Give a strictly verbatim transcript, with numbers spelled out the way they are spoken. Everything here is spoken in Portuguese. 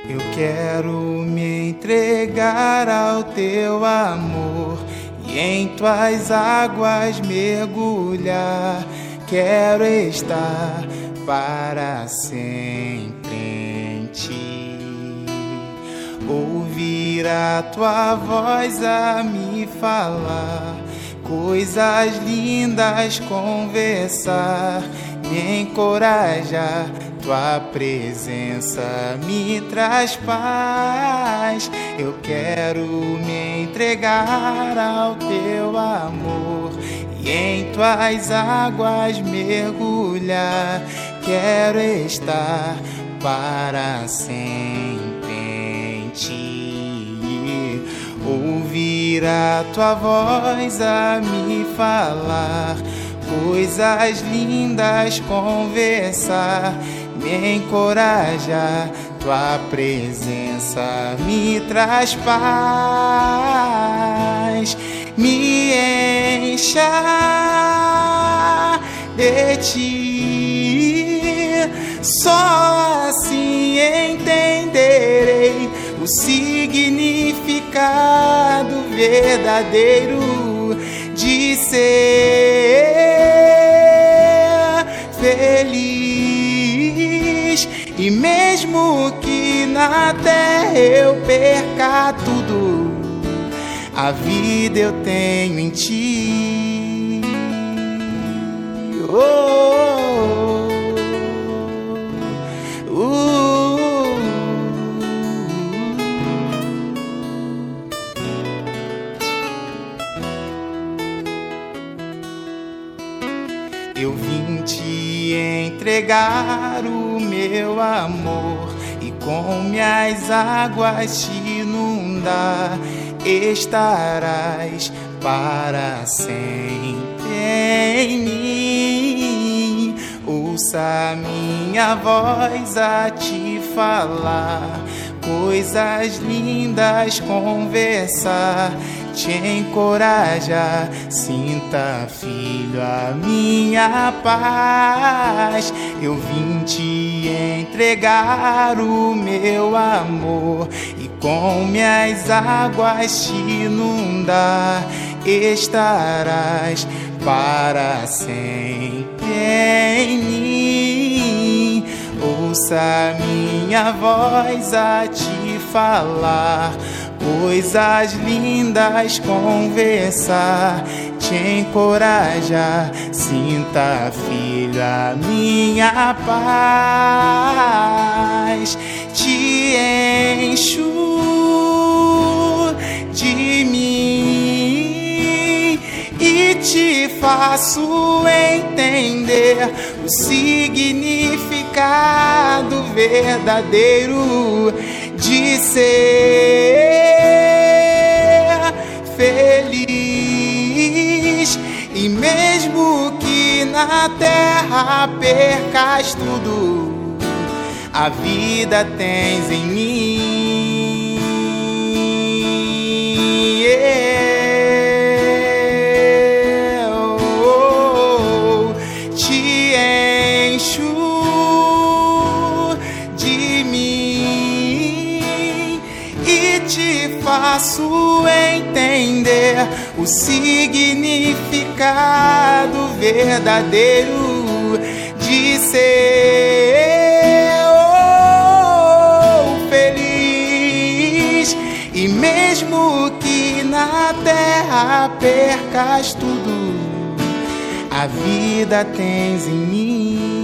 Eu quero me entregar ao teu amor e em tuas águas mergulhar. Quero estar para sempre em ti, ouvir a tua voz a me falar, coisas lindas conversar, me encorajar. Tua presença me traz paz. Eu quero me entregar ao teu amor e em tuas águas mergulhar. Quero estar para sempre em ti, ouvir a tua voz a me falar, coisas lindas conversar, me encoraja. Tua presença me traz paz, me encha de ti. Só assim entenderei o significado verdadeiro de ser feliz. E mesmo que na terra eu perca tudo, a vida eu tenho em ti. Oh, oh, oh, eu vim te entregar o meu amor e com minhas águas te inundar. Estarás para sempre em mim. Ouça minha voz a te falar, coisas lindas conversar, te encoraja. Sinta, filho, a minha paz. Eu vim te entregar o meu amor e com minhas águas te inundar. Estarás para sempre em mim. Ouça minha voz a te falar, coisas lindas conversar, te encoraja. Sinta, filho, a minha paz. Te encho de mim e te faço entender o significado verdadeiro de ser feliz. E mesmo que na terra percas tudo, a vida tens em mim. Yeah. Oh, oh, oh. Te encho de mim e te faço entender o significado verdadeiro de ser oh, feliz. E mesmo que na terra percas tudo, a vida tens em mim.